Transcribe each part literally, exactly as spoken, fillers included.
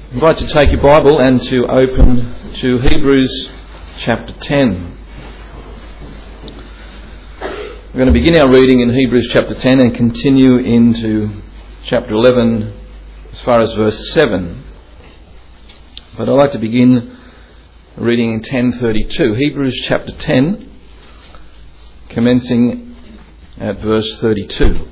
I invite you to take your Bible and to open to Hebrews chapter ten. We're going to begin our reading in Hebrews chapter ten and continue into chapter eleven as far as verse seven. But I'd like to begin reading in ten thirty-two. Hebrews chapter ten, commencing at verse thirty-two.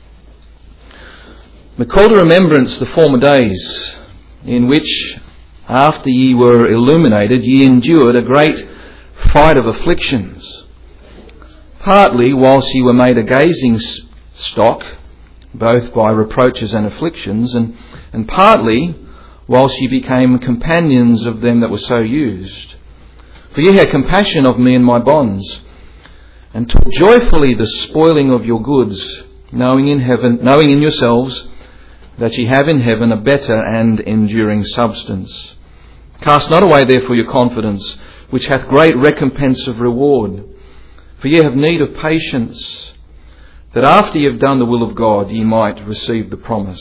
But call to remembrance the former days, in which, after ye were illuminated, ye endured a great fight of afflictions, partly whilst ye were made a gazing stock, both by reproaches and afflictions, and, and partly whilst ye became companions of them that were so used. For ye had compassion of me in my bonds, and took joyfully the spoiling of your goods, knowing in heaven, knowing in yourselves that ye have in heaven a better and enduring substance. Cast not away therefore your confidence, which hath great recompense of reward. For ye have need of patience, that after ye have done the will of God, ye might receive the promise.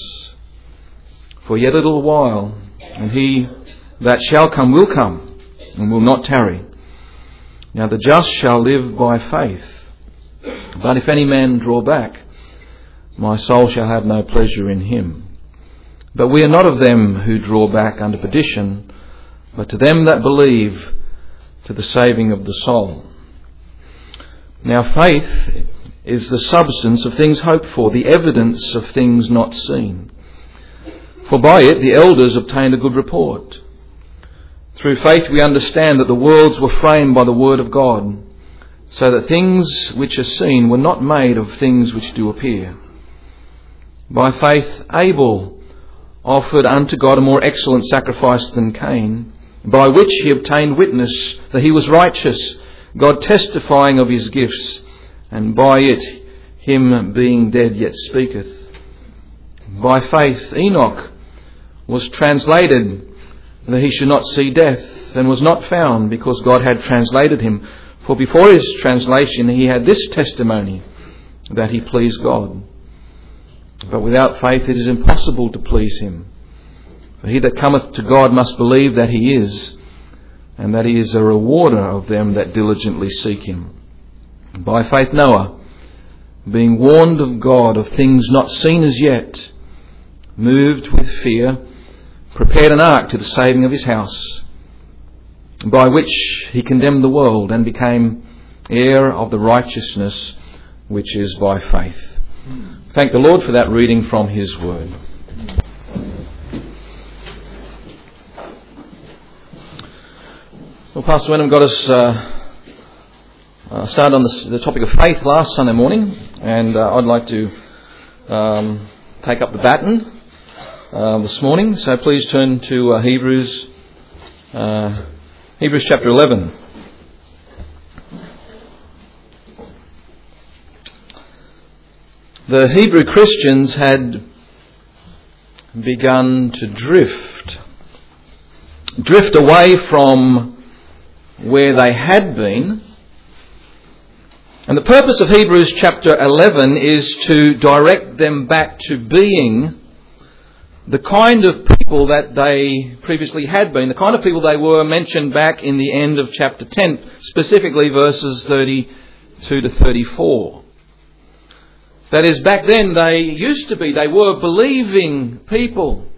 For yet a little while, and he that shall come will come, and will not tarry. Now the just shall live by faith. But if any man draw back, my soul shall have no pleasure in him. But we are not of them who draw back unto perdition, but to them that believe, to the saving of the soul. Now faith is the substance of things hoped for, the evidence of things not seen. For by it the elders obtained a good report. Through faith we understand that the worlds were framed by the word of God, so that things which are seen were not made of things which do appear. By faith Abel offered unto God a more excellent sacrifice than Cain, by which he obtained witness that he was righteous, God testifying of his gifts, and by it him being dead yet speaketh. By faith Enoch was translated that he should not see death, and was not found, because God had translated him. For before his translation he had this testimony, that he pleased God. But without faith it is impossible to please him. For he that cometh to God must believe that he is, and that he is a rewarder of them that diligently seek him. By faith Noah, being warned of God of things not seen as yet, moved with fear, prepared an ark to the saving of his house, by which he condemned the world, and became heir of the righteousness which is by faith. Thank the Lord for that reading from His Word. Well, Pastor Wenham got us uh, uh, started on the, the topic of faith last Sunday morning, and uh, I'd like to um, take up the baton uh, this morning. So please turn to uh, Hebrews, uh, Hebrews chapter eleven. The Hebrew Christians had begun to drift, drift away from where they had been. And the purpose of Hebrews chapter eleven is to direct them back to being the kind of people that they previously had been, the kind of people they were mentioned back in the end of chapter ten, specifically verses thirty-two to thirty-four. That is, back then they used to be, they were believing people,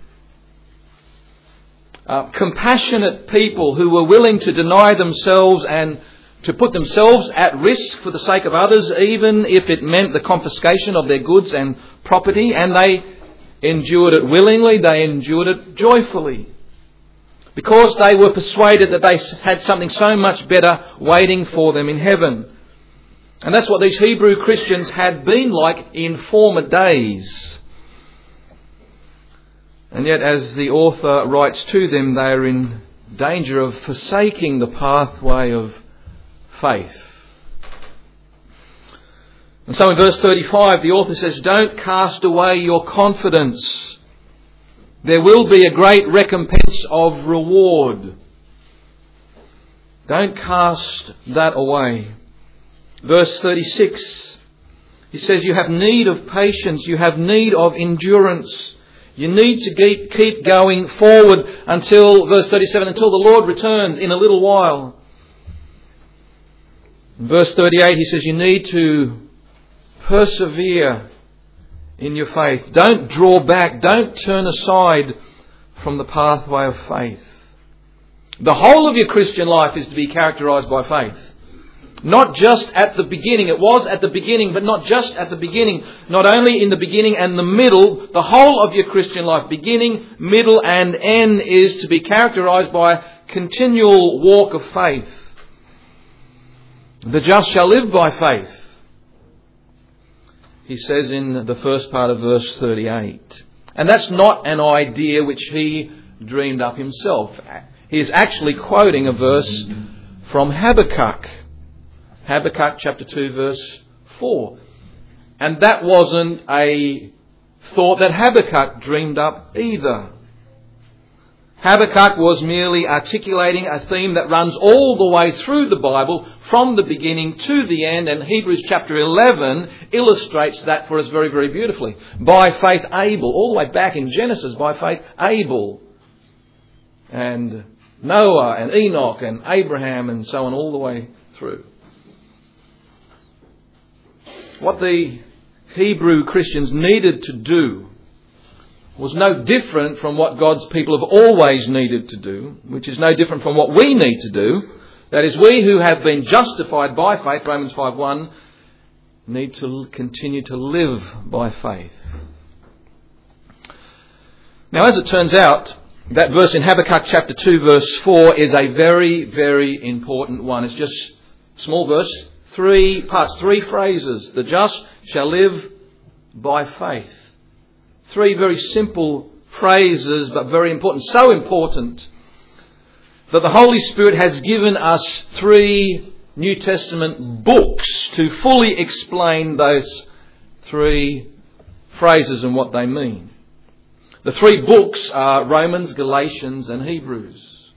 uh, compassionate people who were willing to deny themselves and to put themselves at risk for the sake of others, even if it meant the confiscation of their goods and property, and they endured it willingly, they endured it joyfully, because they were persuaded that they had something so much better waiting for them in heaven. And that's what these Hebrew Christians had been like in former days. And yet, as the author writes to them, they are in danger of forsaking the pathway of faith. And so in verse thirty-five, the author says, "Don't cast away your confidence. There will be a great recompense of reward." Don't cast that away. Verse thirty-six, he says, "You have need of patience, you have need of endurance, You need to keep, keep going forward until, verse thirty-seven, until the Lord returns in a little while. In verse thirty-eight, he says you need to persevere in your faith. Don't draw back. Don't turn aside from the pathway of faith. The whole of your Christian life is to be characterized by faith. Not just at the beginning. It was at the beginning, but not just at the beginning. Not only in the beginning and the middle. The whole of your Christian life, beginning, middle and end, is to be characterized by continual walk of faith. The just shall live by faith, he says in the first part of verse thirty-eight. And that's not an idea which he dreamed up himself. He is actually quoting a verse from Habakkuk. Habakkuk chapter two verse four. And that wasn't a thought that Habakkuk dreamed up either. Habakkuk was merely articulating a theme that runs all the way through the Bible, from the beginning to the end, and Hebrews chapter eleven illustrates that for us very, very beautifully. By faith Abel, all the way back in Genesis, by faith Abel, and Noah and Enoch and Abraham and so on all the way through. What the Hebrew Christians needed to do was no different from what God's people have always needed to do, which is no different from what we need to do. That is, we who have been justified by faith, Romans five one, need to continue to live by faith. Now, as it turns out, that verse in Habakkuk chapter two verse four is a very, very important one. It's just a small verse, three parts, three phrases. The just shall live by faith. Three very simple phrases, but very important. So important that the Holy Spirit has given us three New Testament books to fully explain those three phrases and what they mean. The three books are Romans, Galatians and Hebrews.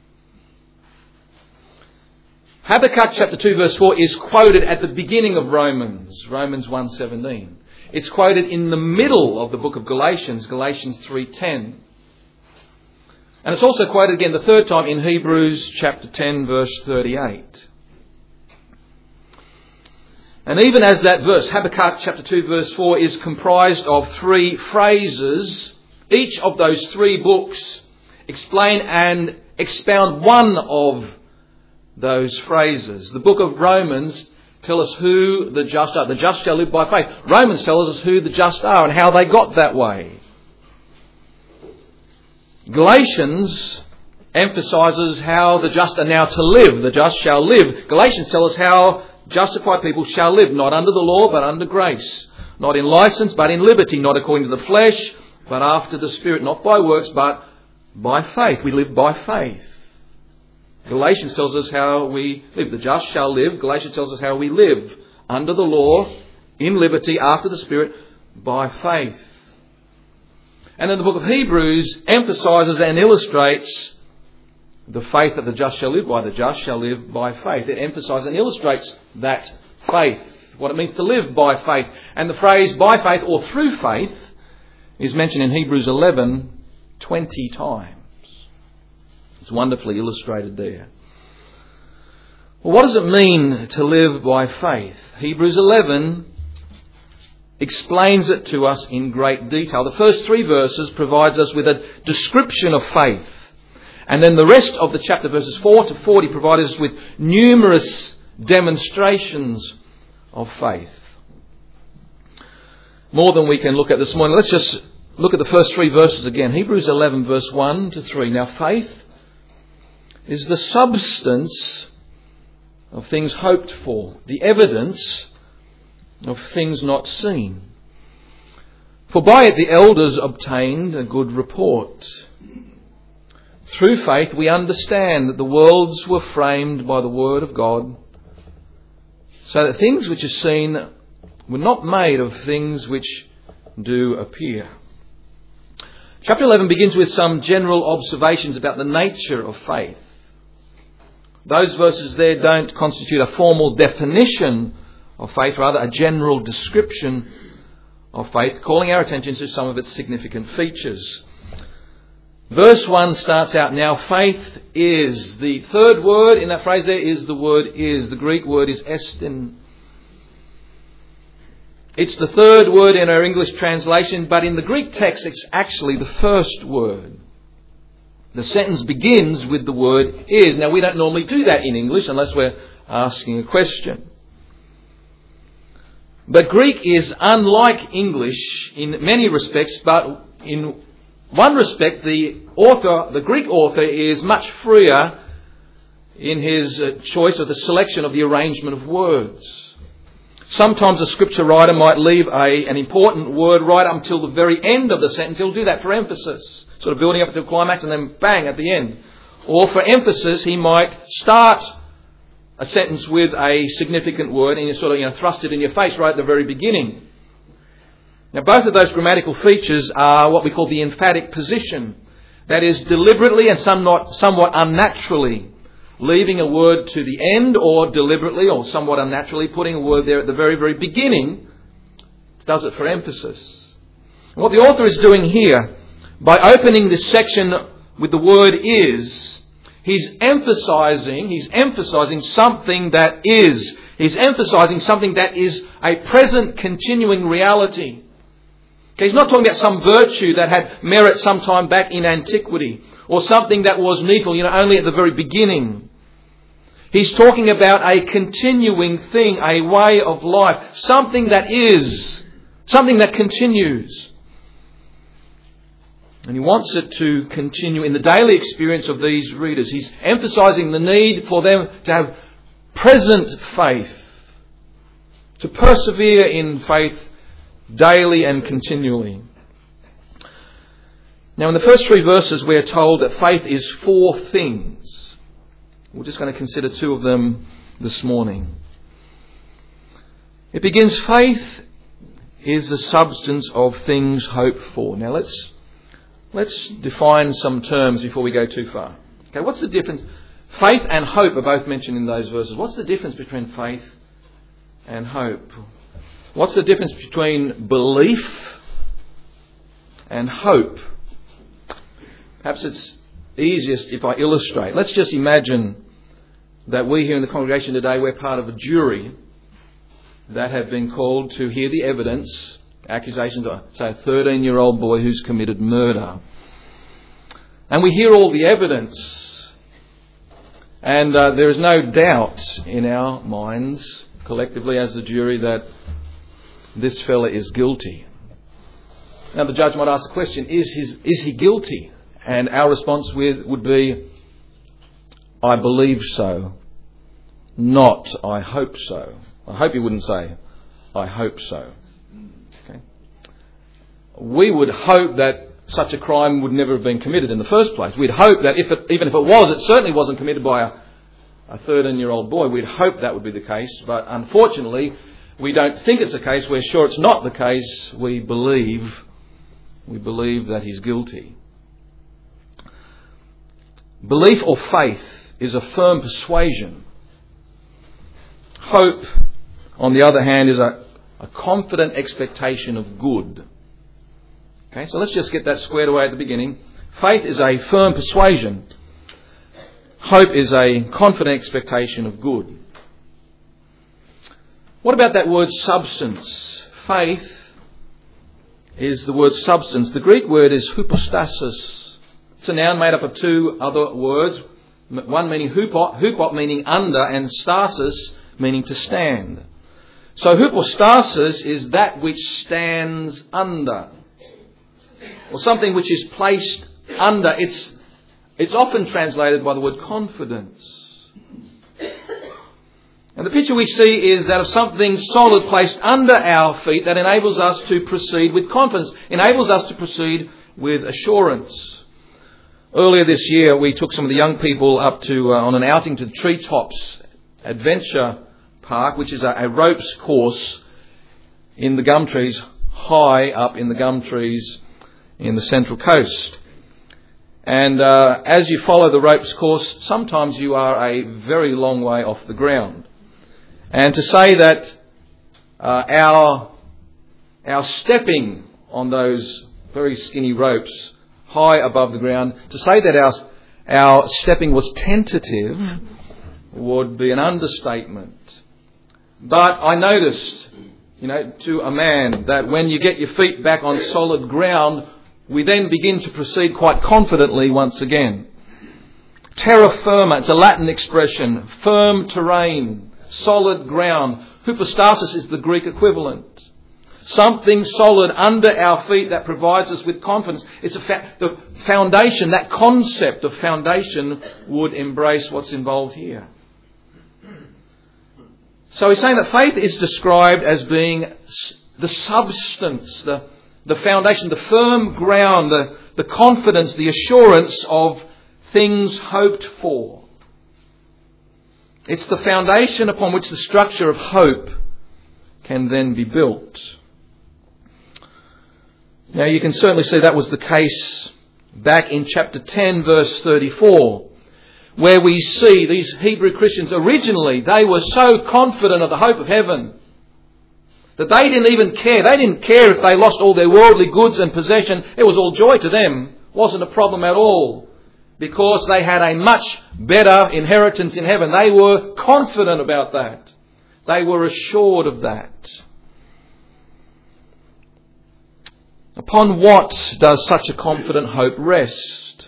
Habakkuk chapter two verse four is quoted at the beginning of Romans, Romans one seventeen. It's quoted in the middle of the book of Galatians, Galatians three ten. And it's also quoted again the third time in Hebrews chapter ten verse thirty-eight. And even as that verse, Habakkuk chapter two verse four, is comprised of three phrases, each of those three books explain and expound one of those phrases. The book of Romans tells us who the just are. The just shall live by faith. Romans tells us who the just are and how they got that way. Galatians emphasises how the just are now to live. The just shall live. Galatians tells us how justified people shall live, not under the law but under grace. Not in license but in liberty. Not according to the flesh but after the Spirit. Not by works but by faith. We live by faith. Galatians tells us how we live. The just shall live. Galatians tells us how we live under the law, in liberty, after the Spirit, by faith. And then the book of Hebrews emphasises and illustrates the faith that the just shall live by. The just shall live by faith. It emphasises and illustrates that faith, what it means to live by faith. And the phrase by faith or through faith is mentioned in Hebrews eleven twenty times. It's wonderfully illustrated there. Well, what does it mean to live by faith? Hebrews eleven explains it to us in great detail. The first three verses provides us with a description of faith. And then the rest of the chapter, verses four to forty, provide us with numerous demonstrations of faith. More than we can look at this morning. Let's just look at the first three verses again. Hebrews eleven verse one to three. Now faith is the substance of things hoped for, the evidence of things not seen. For by it the elders obtained a good report. Through faith we understand that the worlds were framed by the word of God, so that things which are seen were not made of things which do appear. Chapter eleven begins with some general observations about the nature of faith. Those verses there don't constitute a formal definition of faith, rather a general description of faith, calling our attention to some of its significant features. Verse one starts out, now faith is. The third word in that phrase there is the word is. The Greek word is estin. It's the third word in our English translation, but in the Greek text it's actually the first word. The sentence begins with the word is. Now we don't normally do that in English unless we're asking a question. But Greek is unlike English in many respects, but in one respect the author, the Greek author, is much freer in his choice of the selection of the arrangement of words. Sometimes a scripture writer might leave a, an important word right up until the very end of the sentence. He'll do that for emphasis, sort of building up to a climax and then bang at the end. Or for emphasis, he might start a sentence with a significant word and you sort of you know, thrust it in your face right at the very beginning. Now both of those grammatical features are what we call the emphatic position. That is, deliberately and somewhat, somewhat unnaturally leaving a word to the end, or deliberately or somewhat unnaturally putting a word there at the very, very beginning, does it for emphasis. And what the author is doing here, by opening this section with the word is, he's emphasizing, he's emphasizing something that is. He's emphasizing something that is a present continuing reality. Okay, he's not talking about some virtue that had merit sometime back in antiquity, or something that was needful, you know, only at the very beginning. He's talking about a continuing thing, a way of life, something that is, something that continues. And he wants it to continue in the daily experience of these readers. He's emphasizing the need for them to have present faith, to persevere in faith daily and continually. Now in the first three verses we are told that faith is four things. We're just going to consider two of them this morning. It begins, faith is the substance of things hoped for. Now let's let's define some terms before we go too far. Okay, what's the difference? Faith and hope are both mentioned in those verses. What's the difference between faith and hope? What's the difference between belief and hope? Perhaps it's easiest if I illustrate. Let's just imagine that we here in the congregation today, we're part of a jury that have been called to hear the evidence, accusations of, say, a thirteen-year-old boy who's committed murder. And we hear all the evidence, and uh, there is no doubt in our minds, collectively as the jury, that this fella is guilty. Now the judge might ask the question, is, his, is he guilty? And our response with, would be, I believe so, not I hope so. I hope he wouldn't say, I hope so. Okay. We would hope that such a crime would never have been committed in the first place. We'd hope that if it, even if it was, it certainly wasn't committed by a, a thirteen-year-old boy. We'd hope that would be the case, but unfortunately, we don't think it's the case. We're sure it's not the case. We believe, we believe that he's guilty. Belief or faith is a firm persuasion. Hope, on the other hand, is a, a confident expectation of good. Okay, so let's just get that squared away at the beginning. Faith is a firm persuasion. Hope is a confident expectation of good. What about that word substance? Faith is the word substance. The Greek word is hypostasis. It's a noun made up of two other words. One meaning hupot, hupot meaning under, and stasis meaning to stand. So hypostasis is that which stands under, or something which is placed under. It's, it's often translated by the word confidence. And the picture we see is that of something solid placed under our feet that enables us to proceed with confidence, enables us to proceed with assurance. Earlier this year, we took some of the young people up to uh, on an outing to the Treetops Adventure Park, which is a, a ropes course in the gum trees, high up in the gum trees in the Central Coast. And uh, as you follow the ropes course, sometimes you are a very long way off the ground. And to say that uh, our our stepping on those very skinny ropes high above the ground. To say that our, our stepping was tentative would be an understatement. But I noticed, you know, to a man that when you get your feet back on solid ground, we then begin to proceed quite confidently once again. Terra firma, it's a Latin expression, firm terrain, solid ground. Hypostasis is the Greek equivalent. Something solid under our feet that provides us with confidence. It's a fa- the foundation, that concept of foundation would embrace what's involved here. So he's saying that faith is described as being the substance, the, the foundation, the firm ground, the, the confidence, the assurance of things hoped for. It's the foundation upon which the structure of hope can then be built. Now you can certainly see that was the case back in chapter ten, verse thirty-four, where we see these Hebrew Christians originally, they were so confident of the hope of heaven that they didn't even care. They didn't care if they lost all their worldly goods and possession. It was all joy to them. It wasn't a problem at all, because they had a much better inheritance in heaven. They were confident about that. They were assured of that. Upon what does such a confident hope rest?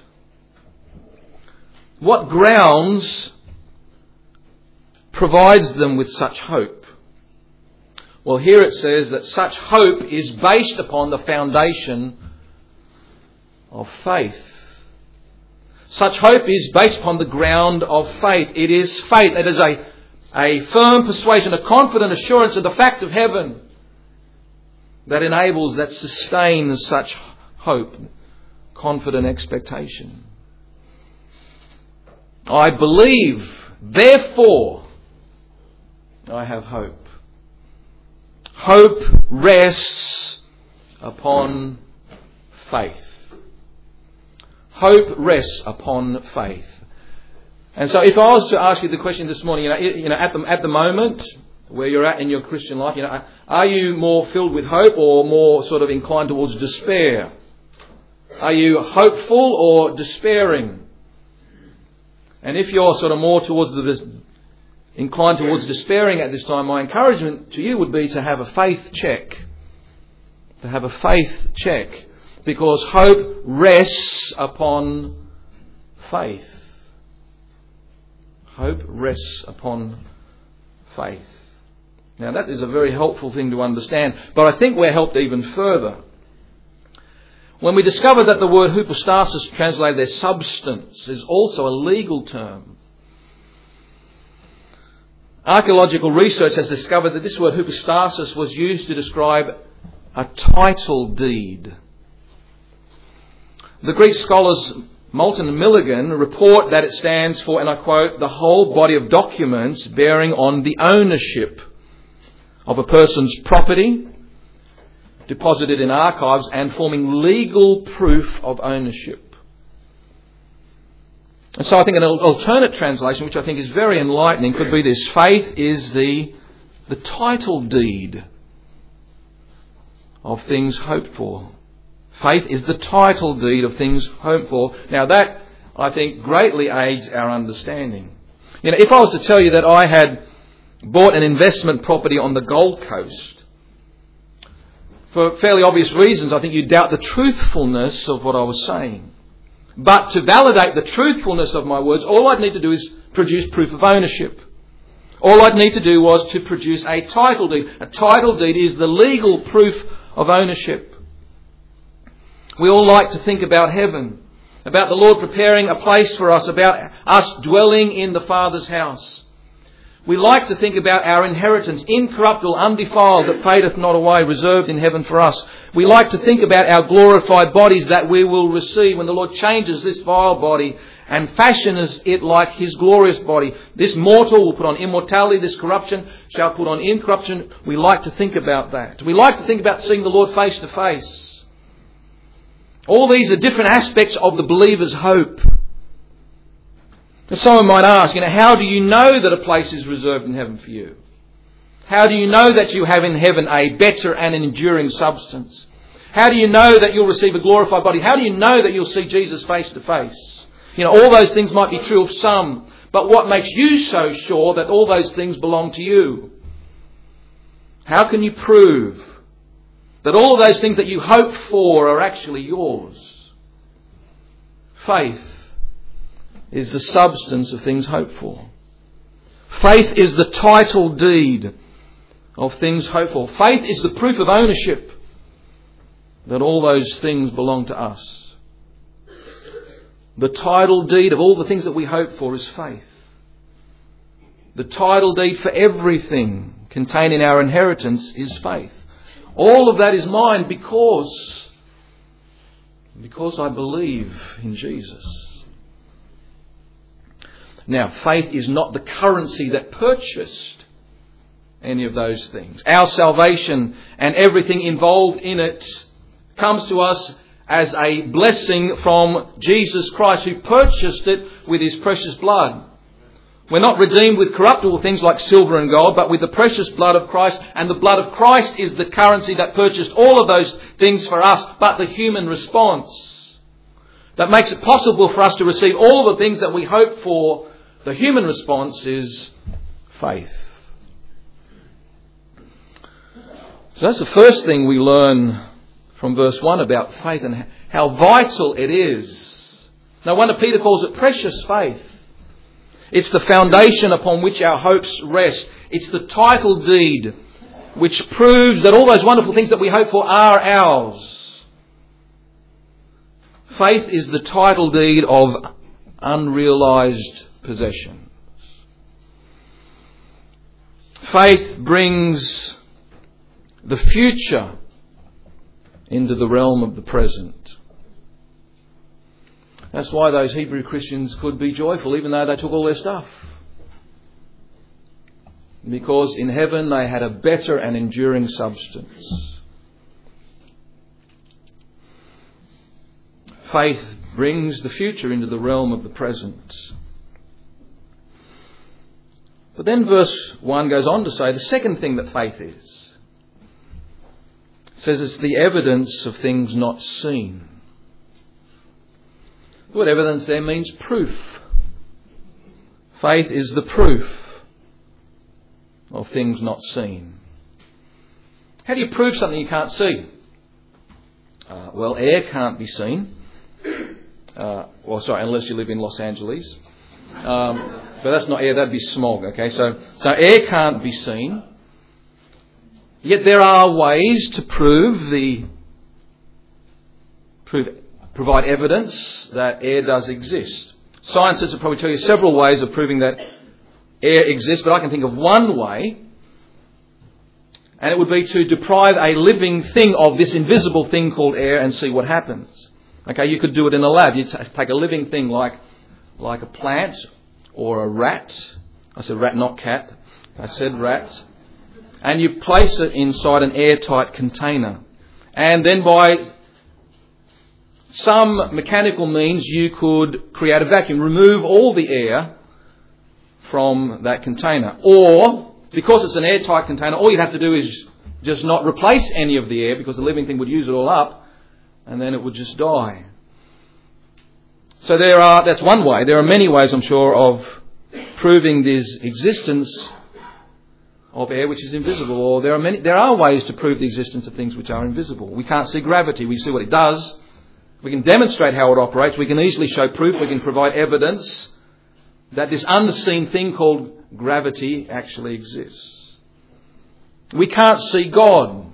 What grounds provides them with such hope? Well, here it says that such hope is based upon the foundation of faith. Such hope is based upon the ground of faith. It is faith. It is a, a firm persuasion, a confident assurance of the fact of heaven that enables, that sustains such hope, confident expectation. I believe, therefore I have hope. Hope rests upon faith. Hope rests upon faith. And so if I was to ask you the question this morning, you know, you know, at the, at the moment where you're at in your Christian life, you know, are you more filled with hope or more sort of inclined towards despair? Are you hopeful or despairing? And if you're sort of more towards the inclined towards despairing at this time, my encouragement to you would be to have a faith check. To have a faith check. Because hope rests upon faith. Hope rests upon faith. Now that is a very helpful thing to understand. But I think we're helped even further when we discover that the word hypostasis, translated as substance, is also a legal term. Archaeological research has discovered that this word hypostasis was used to describe a title deed. The Greek scholars Moulton and Milligan report that it stands for, and I quote, the whole body of documents bearing on the ownership of a person's property, deposited in archives and forming legal proof of ownership. And so I think an alternate translation, which I think is very enlightening, could be this: faith is the, the title deed of things hoped for. Faith is the title deed of things hoped for. Now that, I think, greatly aids our understanding. You know, if I was to tell you that I had bought an investment property on the Gold Coast, for fairly obvious reasons, I think you'd doubt the truthfulness of what I was saying. But to validate the truthfulness of my words, all I'd need to do is produce proof of ownership. All I'd need to do was to produce a title deed. A title deed is the legal proof of ownership. We all like to think about heaven, about the Lord preparing a place for us, about us dwelling in the Father's house. We like to think about our inheritance, incorruptible, undefiled, that fadeth not away, reserved in heaven for us. We like to think about our glorified bodies that we will receive when the Lord changes this vile body and fashions it like His glorious body. This mortal will put on immortality, this corruption shall put on incorruption. We like to think about that. We like to think about seeing the Lord face to face. All these are different aspects of the believer's hope. And someone might ask, you know, how do you know that a place is reserved in heaven for you? How do you know that you have in heaven a better and an enduring substance? How do you know that you'll receive a glorified body? How do you know that you'll see Jesus face to face? You know, all those things might be true of some, but what makes you so sure that all those things belong to you? How can you prove that all of those things that you hope for are actually yours? Faith is the substance of things hoped for. Faith is the title deed of things hoped for. Faith is the proof of ownership that all those things belong to us. The title deed of all the things that we hope for is faith. The title deed for everything contained in our inheritance is faith. All of that is mine because, because I believe in Jesus. Now, faith is not the currency that purchased any of those things. Our salvation and everything involved in it comes to us as a blessing from Jesus Christ, who purchased it with His precious blood. We're not redeemed with corruptible things like silver and gold, but with the precious blood of Christ. And the blood of Christ is the currency that purchased all of those things for us, but the human response that makes it possible for us to receive all the things that we hope for. The human response is faith. So that's the first thing we learn from verse one about faith and how vital it is. No wonder Peter calls it precious faith. It's the foundation upon which our hopes rest. It's the title deed which proves that all those wonderful things that we hope for are ours. Faith is the title deed of unrealized possessions. Faith brings the future into the realm of the present. That's why those Hebrew Christians could be joyful even though they took all their stuff. Because in heaven they had a better and enduring substance. Faith brings the future into the realm of the present. But then verse one goes on to say the second thing that faith is. It says it's the evidence of things not seen. The word evidence there means proof. Faith is the proof of things not seen. How do you prove something you can't see? Uh, well, air can't be seen. Uh, well, sorry, unless you live in Los Angeles. Um, but that's not air, that'd be smog. Okay, so so air can't be seen. Yet there are ways to prove the prove. provide evidence that air does exist. Scientists will probably tell you several ways of proving that air exists, but I can think of one way, and it would be to deprive a living thing of this invisible thing called air and see what happens. Okay, you could do it in a lab. You take a living thing like like a plant or a rat. I said rat, not cat. I said rat. And you place it inside an airtight container. And then by some mechanical means you could create a vacuum, remove all the air from that container. Or, because it's an airtight container, all you'd have to do is just not replace any of the air because the living thing would use it all up and then it would just die. So there are, that's one way. There are many ways, I'm sure, of proving this existence of air which is invisible. Or there are many, there are ways to prove the existence of things which are invisible. We can't see gravity. We see what it does. We can demonstrate how it operates. We can easily show proof. We can provide evidence that this unseen thing called gravity actually exists. We can't see God.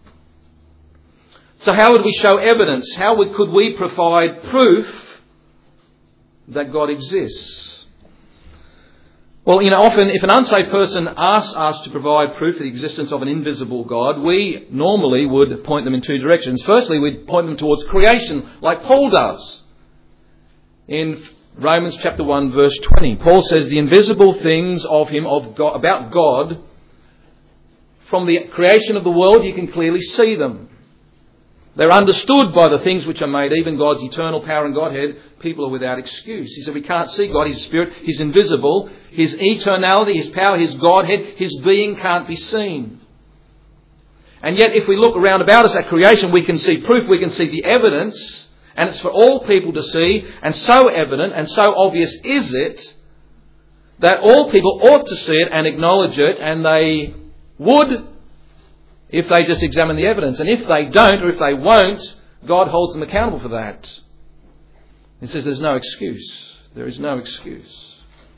So how would we show evidence? How would, could we provide proof that God exists? Well, you know, often if an unsaved person asks us to provide proof of the existence of an invisible God, we normally would point them in two directions. Firstly, we'd point them towards creation, like Paul does. In Romans chapter one, verse twenty, Paul says, the invisible things of him, of God, about God, from the creation of the world, you can clearly see them. They're understood by the things which are made, even God's eternal power and Godhead. People are without excuse. He said we can't see God. He's spirit. He's invisible. His eternality, His power, His Godhead, His being can't be seen. And yet if we look around about us at creation, we can see proof, we can see the evidence, and it's for all people to see, and so evident and so obvious is it, that all people ought to see it and acknowledge it, and they would if they just examine the evidence. And if they don't, or if they won't, God holds them accountable for that. He says there's no excuse. There is no excuse.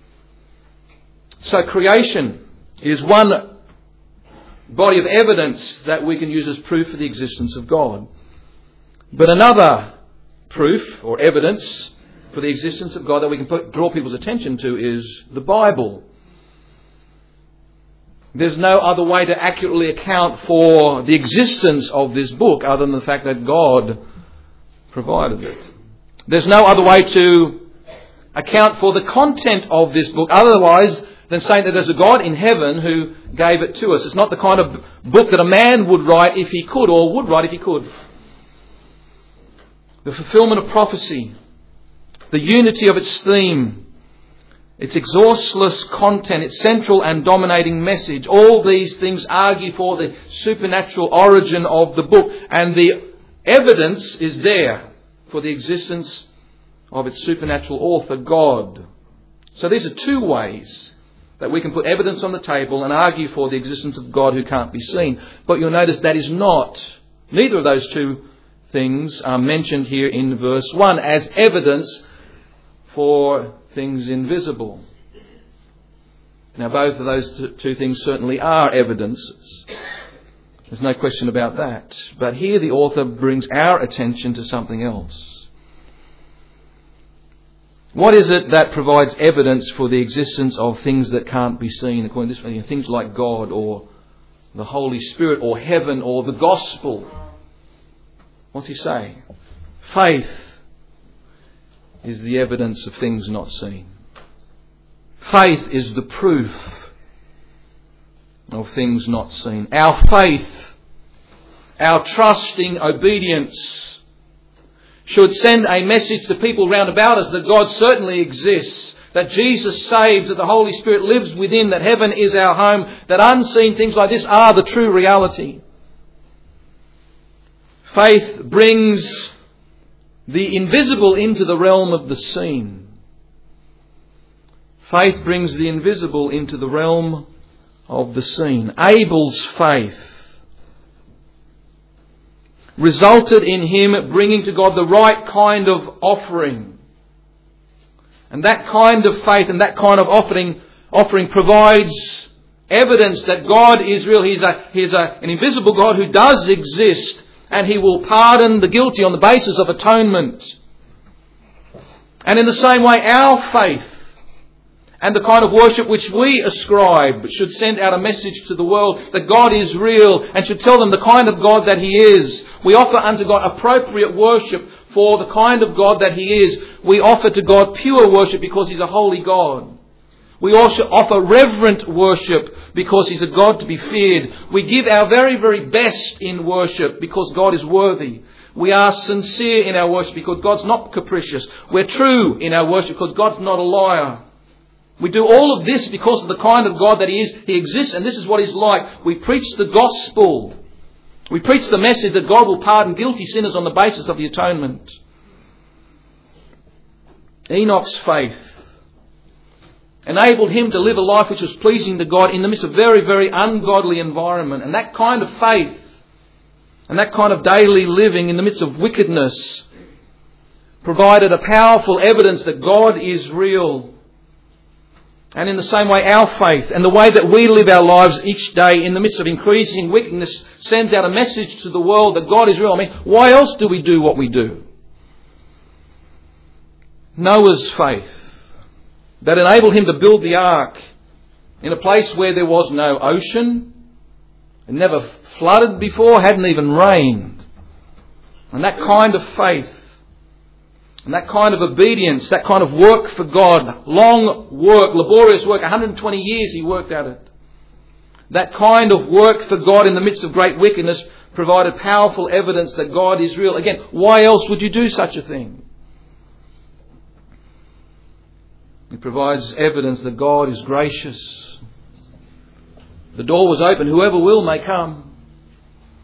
So creation is one body of evidence that we can use as proof for the existence of God. But another proof or evidence for the existence of God that we can put, draw people's attention to is the Bible. There's no other way to accurately account for the existence of this book other than the fact that God provided it. There's no other way to account for the content of this book otherwise than saying that there's a God in heaven who gave it to us. It's not the kind of book that a man would write if he could, or would write if he could. The fulfillment of prophecy, the unity of its theme, its exhaustless content, its central and dominating message, all these things argue for the supernatural origin of the book, and the evidence is there for the existence of its supernatural author, God. So these are two ways that we can put evidence on the table and argue for the existence of God who can't be seen. But you'll notice that is not, neither of those two things are mentioned here in verse one as evidence for things invisible. Now both of those two things certainly are evidences. There's no question about that. But here the author brings our attention to something else. What is it that provides evidence for the existence of things that can't be seen, according to this, things like God or the Holy Spirit or heaven or the gospel? What's he saying? Faith is the evidence of things not seen. Faith is the proof of things not seen. Our faith, our trusting obedience should send a message to people round about us that God certainly exists, that Jesus saves, that the Holy Spirit lives within, that heaven is our home, that unseen things like this are the true reality. Faith brings the invisible into the realm of the seen. Faith brings the invisible into the realm of the seen. Abel's faith resulted in him bringing to God the right kind of offering. And that kind of faith and that kind of offering offering provides evidence that God is real. He's a He's a, an invisible God who does exist, and He will pardon the guilty on the basis of atonement. And in the same way, our faith and the kind of worship which we ascribe should send out a message to the world that God is real, and should tell them the kind of God that He is. We offer unto God appropriate worship for the kind of God that He is. We offer to God pure worship because He's a holy God. We also offer reverent worship because He's a God to be feared. We give our very, very best in worship because God is worthy. We are sincere in our worship because God's not capricious. We're true in our worship because God's not a liar. We do all of this because of the kind of God that He is. He exists, and this is what He's like. We preach the gospel. We preach the message that God will pardon guilty sinners on the basis of the atonement. Enoch's faith enabled him to live a life which was pleasing to God in the midst of a very, very ungodly environment. And that kind of faith and that kind of daily living in the midst of wickedness provided a powerful evidence that God is real. And in the same way, our faith and the way that we live our lives each day in the midst of increasing wickedness sends out a message to the world that God is real. I mean, why else do we do what we do? Noah's faith that enabled him to build the ark in a place where there was no ocean, it never flooded before, hadn't even rained. And that kind of faith and that kind of obedience, that kind of work for God, long work, laborious work, one hundred twenty years he worked at it. That kind of work for God in the midst of great wickedness provided powerful evidence that God is real. Again, why else would you do such a thing? It provides evidence that God is gracious. The door was open, whoever will may come.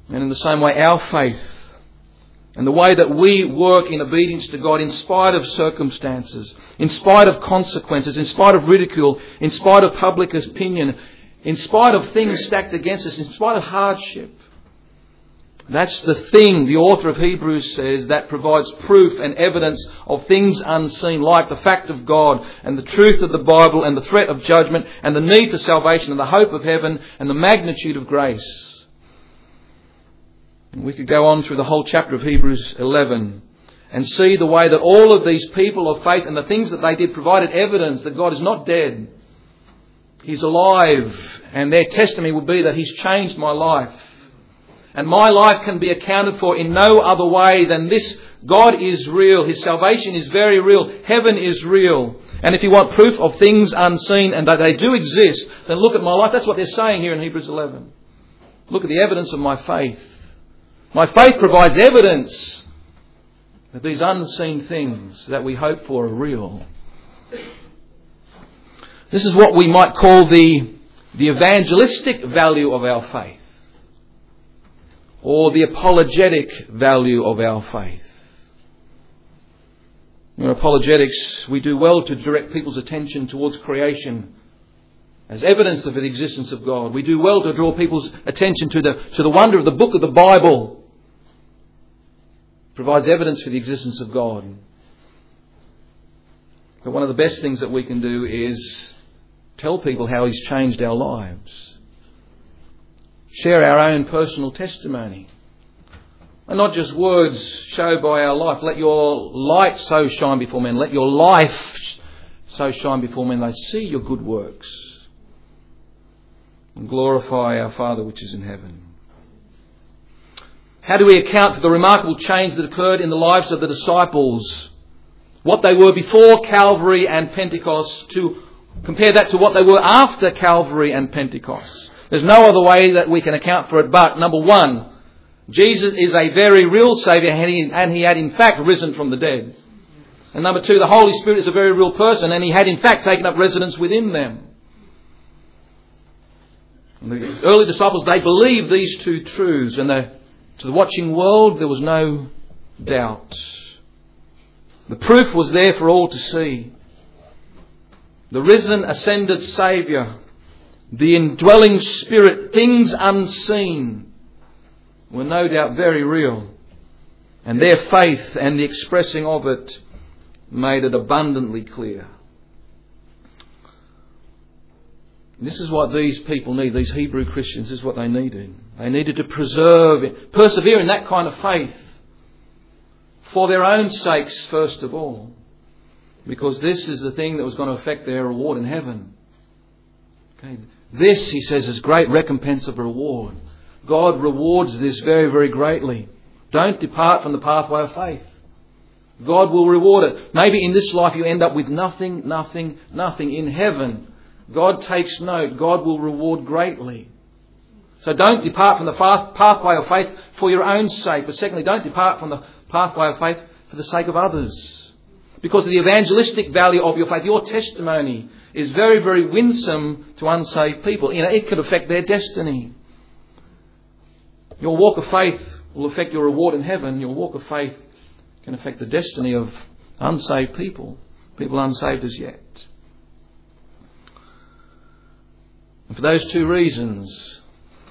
And in the same way, our faith and the way that we work in obedience to God in spite of circumstances, in spite of consequences, in spite of ridicule, in spite of public opinion, in spite of things stacked against us, in spite of hardship. That's the thing, the author of Hebrews says, that provides proof and evidence of things unseen, like the fact of God and the truth of the Bible and the threat of judgment and the need for salvation and the hope of heaven and the magnitude of grace. And we could go on through the whole chapter of Hebrews eleven and see the way that all of these people of faith and the things that they did provided evidence that God is not dead. He's alive, and their testimony will be that He's changed my life. And my life can be accounted for in no other way than this. God is real. His salvation is very real. Heaven is real. And if you want proof of things unseen and that they do exist, then look at my life. That's what they're saying here in Hebrews eleven. Look at the evidence of my faith. My faith provides evidence that these unseen things that we hope for are real. This is what we might call the, the evangelistic value of our faith, or the apologetic value of our faith. In apologetics, we do well to direct people's attention towards creation as evidence of the existence of God. We do well to draw people's attention to the, to the wonder of the book of the Bible. It provides evidence for the existence of God. But one of the best things that we can do is tell people how He's changed our lives. Share our own personal testimony. And not just words, show by our life. Let your light so shine before men. Let your life so shine before men. They see your good works. And glorify our Father which is in heaven. How do we account for the remarkable change that occurred in the lives of the disciples? What they were before Calvary and Pentecost, to compare that to what they were after Calvary and Pentecost. There's no other way that we can account for it but, number one, Jesus is a very real Saviour and he, and he had in fact risen from the dead. And number two, the Holy Spirit is a very real person and He had in fact taken up residence within them. And the early disciples, they believed these two truths, and the, to the watching world there was no doubt. The proof was there for all to see. The risen, ascended Saviour, the indwelling Spirit, things unseen, were no doubt very real. And their faith and the expressing of it made it abundantly clear. This is what these people need, these Hebrew Christians, this is what they needed. They needed to preserve, persevere in that kind of faith for their own sakes first of all. Because this is the thing that was going to affect their reward in heaven. Okay. This, he says, is great recompense of reward. God rewards this very, very greatly. Don't depart from the pathway of faith. God will reward it. Maybe in this life you end up with nothing, nothing, nothing. In heaven, God takes note. God will reward greatly. So don't depart from the pathway of faith for your own sake. But secondly, don't depart from the pathway of faith for the sake of others. Because of the evangelistic value of your faith, your testimony is very, very winsome to unsaved people. You know, it could affect their destiny. Your walk of faith will affect your reward in heaven. Your walk of faith can affect the destiny of unsaved people, people unsaved as yet. And for those two reasons,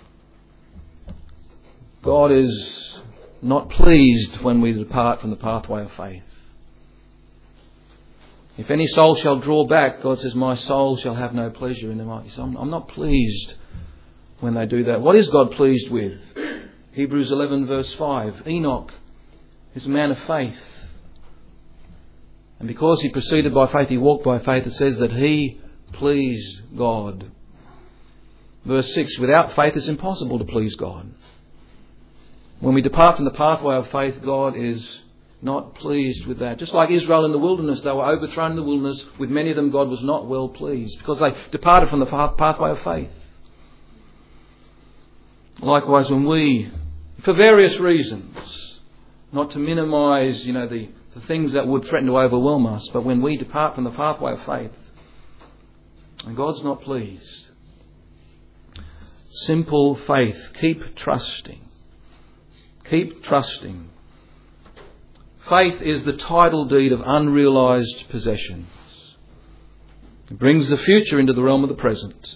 God is not pleased when we depart from the pathway of faith. If any soul shall draw back, God says, my soul shall have no pleasure in them. I'm not pleased when they do that. What is God pleased with? Hebrews eleven verse five. Enoch is a man of faith. And because he proceeded by faith, he walked by faith, it says that he pleased God. Verse six. Without faith it's impossible to please God. When we depart from the pathway of faith, God is not pleased with that. Just like Israel in the wilderness, they were overthrown in the wilderness. With many of them, God was not well pleased because they departed from the pathway of faith. Likewise, when we, for various reasons, not to minimise, you know, the, the things that would threaten to overwhelm us, but when we depart from the pathway of faith, and God's not pleased. Simple faith. Keep trusting. Keep trusting. Faith is the title deed of unrealised possessions. It brings the future into the realm of the present.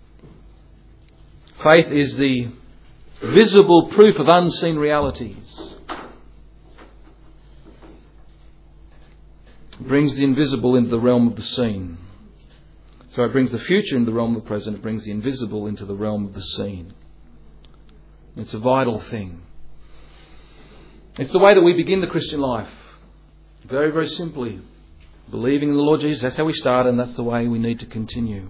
Faith is the visible proof of unseen realities. It brings the invisible into the realm of the seen. So it brings the future into the realm of the present. It brings the invisible into the realm of the seen. It's a vital thing. It's the way that we begin the Christian life. Very, very simply. Believing in the Lord Jesus. That's how we start, and that's the way we need to continue.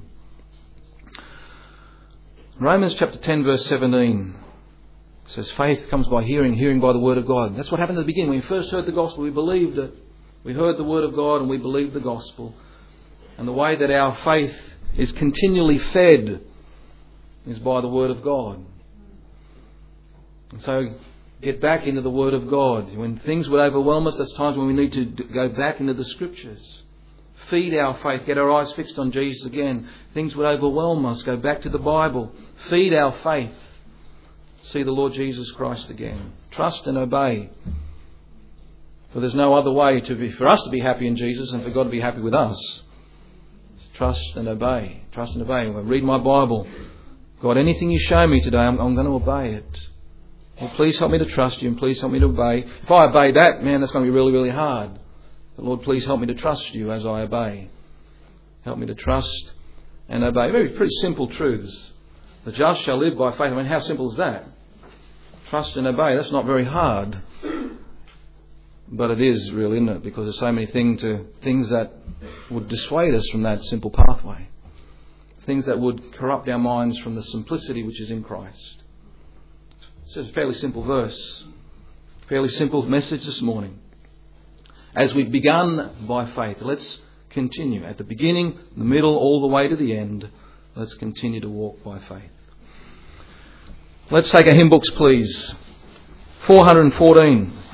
Romans chapter ten verse seventeen says faith comes by hearing, hearing by the word of God. That's what happened at the beginning. When we first heard the gospel, we believed it. We heard the word of God and we believed the gospel. And the way that our faith is continually fed is by the word of God. And so get back into the word of God. When things would overwhelm us, that's times when we need to go back into the scriptures. Feed our faith. Get our eyes fixed on Jesus again. Things would overwhelm us. Go back to the Bible. Feed our faith. See the Lord Jesus Christ again. Trust and obey. For there's no other way to be, for us to be happy in Jesus and for God to be happy with us. Trust and obey. Trust and obey. When I read my Bible, God, anything you show me today, I'm, I'm going to obey it. Well, please help me to trust you and please help me to obey. If I obey that, man, that's going to be really, really hard. But Lord, please help me to trust you as I obey. Help me to trust and obey. Very pretty simple truths. The just shall live by faith. I mean, how simple is that? Trust and obey. That's not very hard. But it is really, isn't it? Because there's so many thing to, things that would dissuade us from that simple pathway. Things that would corrupt our minds from the simplicity which is in Christ. So it's a fairly simple verse. Fairly simple message this morning. As we've begun by faith, let's continue. At the beginning, the middle, all the way to the end, let's continue to walk by faith. Let's take our hymn books, please. four hundred fourteen.